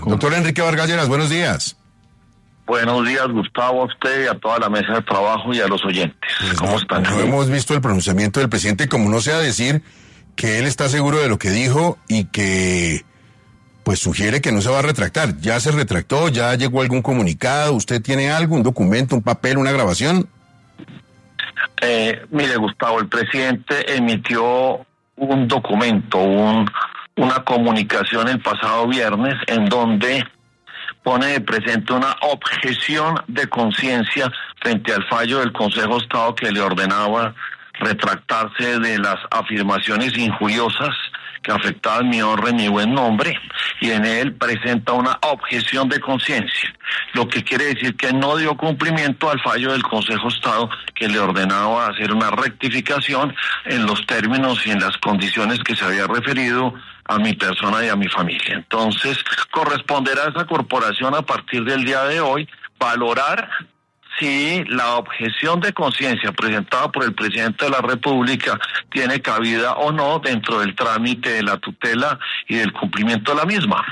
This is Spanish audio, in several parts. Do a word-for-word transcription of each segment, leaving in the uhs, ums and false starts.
Doctor Enrique Vargas Lleras, buenos días. Buenos días, Gustavo, a usted, a toda la mesa de trabajo y a los oyentes. Pues ¿Cómo no, están? No hemos visto el pronunciamiento del presidente, como no sea decir que él está seguro de lo que dijo y que pues sugiere que no se va a retractar. ¿Ya se retractó? ¿Ya llegó algún comunicado? ¿Usted tiene algo, un documento, un papel, una grabación? Eh, mire, Gustavo, el presidente emitió un documento, un, una comunicación el pasado viernes en donde pone de presente una objeción de conciencia frente al fallo del Consejo de Estado que le ordenaba retractarse de las afirmaciones injuriosas que afectaban mi honra y mi buen nombre, y en él presenta una objeción de conciencia, lo que quiere decir que no dio cumplimiento al fallo del Consejo de Estado que le ordenaba hacer una rectificación en los términos y en las condiciones que se había referido a mi persona y a mi familia. Entonces, corresponderá a esa corporación a partir del día de hoy valorar si la objeción de conciencia presentada por el presidente de la República tiene cabida o no dentro del trámite de la tutela y del cumplimiento de la misma.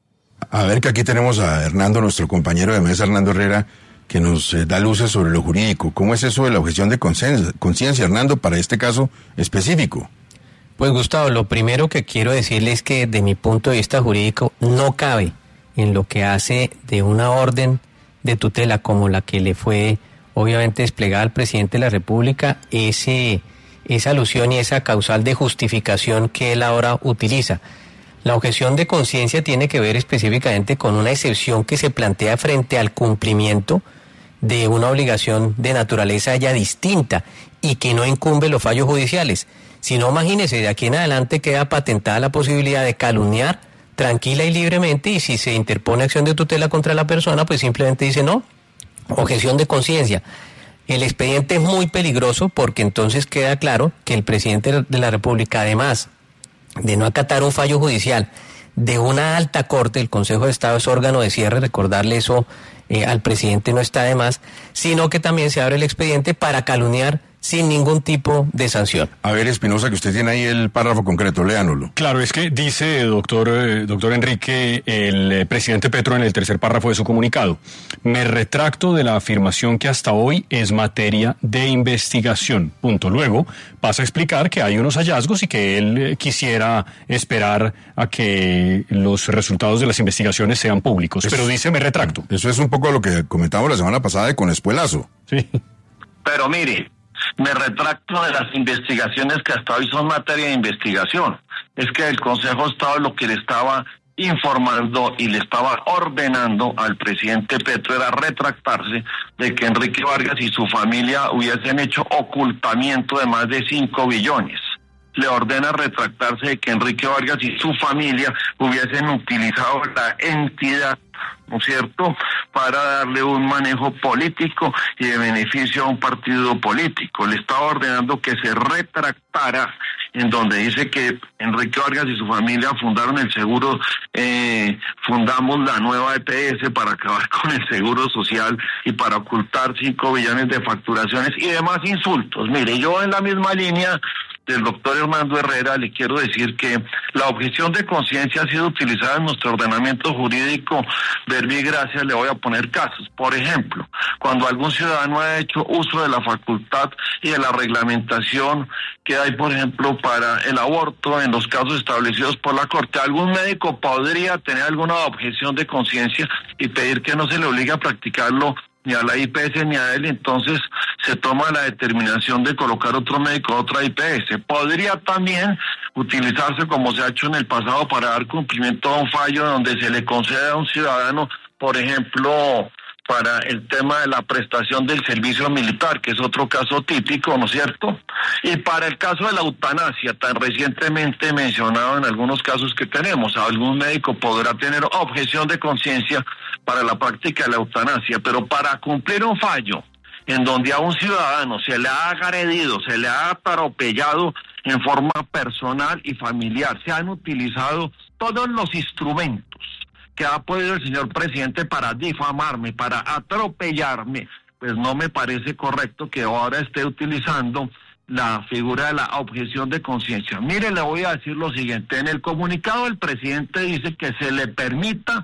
A ver, que aquí tenemos a Hernando, nuestro compañero de mesa, Hernando Herrera, que nos eh, da luces sobre lo jurídico. ¿Cómo es eso de la objeción de conciencia, Hernando, para este caso específico? Pues, Gustavo, lo primero que quiero decirle es que de mi punto de vista jurídico no cabe en lo que hace de una orden de tutela como la que le fue obviamente desplegada al presidente de la República, ese, esa alusión y esa causal de justificación que él ahora utiliza. La objeción de conciencia tiene que ver específicamente con una excepción que se plantea frente al cumplimiento de una obligación de naturaleza ya distinta y que no incumbe los fallos judiciales. Si no, imagínese, de aquí en adelante queda patentada la posibilidad de calumniar tranquila y libremente, y si se interpone acción de tutela contra la persona, pues simplemente dice no, objeción de conciencia. El expediente es muy peligroso porque entonces queda claro que el presidente de la República, además de no acatar un fallo judicial de una alta corte, el Consejo de Estado es órgano de cierre, recordarle eso eh, al presidente no está de más, sino que también se abre el expediente para calumniar sin ningún tipo de sanción. A ver, Espinosa, que usted tiene ahí el párrafo concreto, léanoslo. Claro, es que dice, doctor, eh, doctor Enrique, el eh, presidente Petro en el tercer párrafo de su comunicado: me retracto de la afirmación que hasta hoy es materia de investigación. Punto. Luego pasa a explicar que hay unos hallazgos y que él eh, quisiera esperar a que los resultados de las investigaciones sean públicos. Eso, pero dice me retracto. Eso es un poco lo que comentamos la semana pasada de con Espuelazo. Sí. Pero mire, me retracto de las investigaciones que hasta hoy son materia de investigación. Es que el Consejo de Estado lo que le estaba informando y le estaba ordenando al presidente Petro era retractarse de que Enrique Vargas y su familia hubiesen hecho ocultamiento de más de cinco billones. Le ordena retractarse de que Enrique Vargas y su familia hubiesen utilizado la entidad, ¿no es cierto?, para darle un manejo político y de beneficio a un partido político. Le estaba ordenando que se retractara en donde dice que Enrique Vargas y su familia fundaron el seguro, eh, fundamos la nueva E P S para acabar con el seguro social y para ocultar cinco billones de facturaciones y demás insultos. Mire, yo en la misma línea del doctor Hernando Herrera le quiero decir que la objeción de conciencia ha sido utilizada en nuestro ordenamiento jurídico. Verbi y gracia, le voy a poner casos. Por ejemplo, cuando algún ciudadano ha hecho uso de la facultad y de la reglamentación que hay, por ejemplo, para el aborto en los casos establecidos por la Corte, algún médico podría tener alguna objeción de conciencia y pedir que no se le obligue a practicarlo ni a la I P S ni a él, entonces se toma la determinación de colocar otro médico a otra I P S. Podría también utilizarse, como se ha hecho en el pasado, para dar cumplimiento a un fallo donde se le concede a un ciudadano, por ejemplo, para el tema de la prestación del servicio militar, que es otro caso típico, ¿no es cierto? Y para el caso de la eutanasia, tan recientemente mencionado en algunos casos que tenemos, algún médico podrá tener objeción de conciencia para la práctica de la eutanasia, pero para cumplir un fallo en donde a un ciudadano se le ha agredido, se le ha atropellado en forma personal y familiar, se han utilizado todos los instrumentos que ha podido el señor presidente para difamarme, para atropellarme, pues no me parece correcto que ahora esté utilizando la figura de la objeción de conciencia. Mire, le voy a decir lo siguiente: en el comunicado el presidente dice que se le permita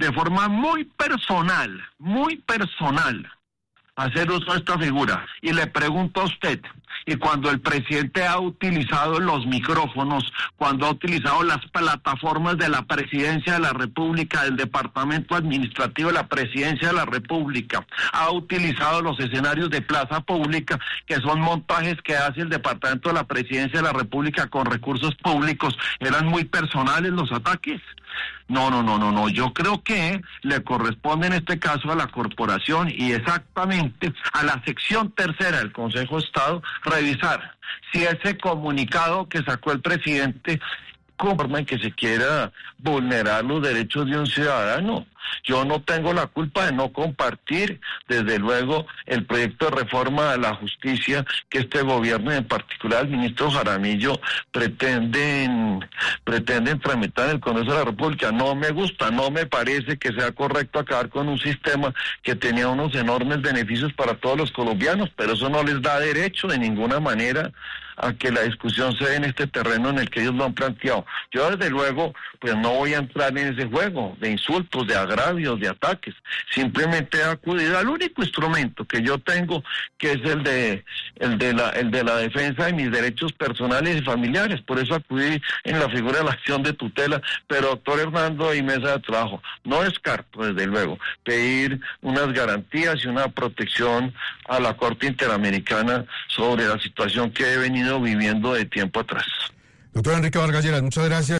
de forma muy personal, muy personal, hacer uso de esta figura. Y le pregunto a usted, y cuando el presidente ha utilizado los micrófonos, cuando ha utilizado las plataformas de la Presidencia de la República, del Departamento Administrativo de la Presidencia de la República, ha utilizado los escenarios de plaza pública, que son montajes que hace el Departamento de la Presidencia de la República con recursos públicos, eran muy personales los ataques. No, no, no, no, no. Yo creo que le corresponde en este caso a la corporación y exactamente a la sección tercera del Consejo de Estado revisar si ese comunicado que sacó el presidente forma en que se quiera vulnerar los derechos de un ciudadano. Yo no tengo la culpa de no compartir, desde luego, el proyecto de reforma de la justicia que este gobierno, y en particular el ministro Jaramillo, pretenden, pretenden tramitar en el Congreso de la República. No me gusta, no me parece que sea correcto acabar con un sistema que tenía unos enormes beneficios para todos los colombianos, pero eso no les da derecho de ninguna manera a que la discusión se dé en este terreno en el que ellos lo han planteado. Yo desde luego pues no voy a entrar en ese juego de insultos, de agravios, de ataques. Simplemente he acudido al único instrumento que yo tengo, que es el de el de la el de la defensa de mis derechos personales y familiares. Por eso acudí en la figura de la acción de tutela. Pero doctor Hernando y mesa de trabajo, no descarto desde luego pedir unas garantías y una protección a la Corte Interamericana sobre la situación que he venido viviendo de tiempo atrás. Doctor Enrique Vargas Lleras, muchas gracias.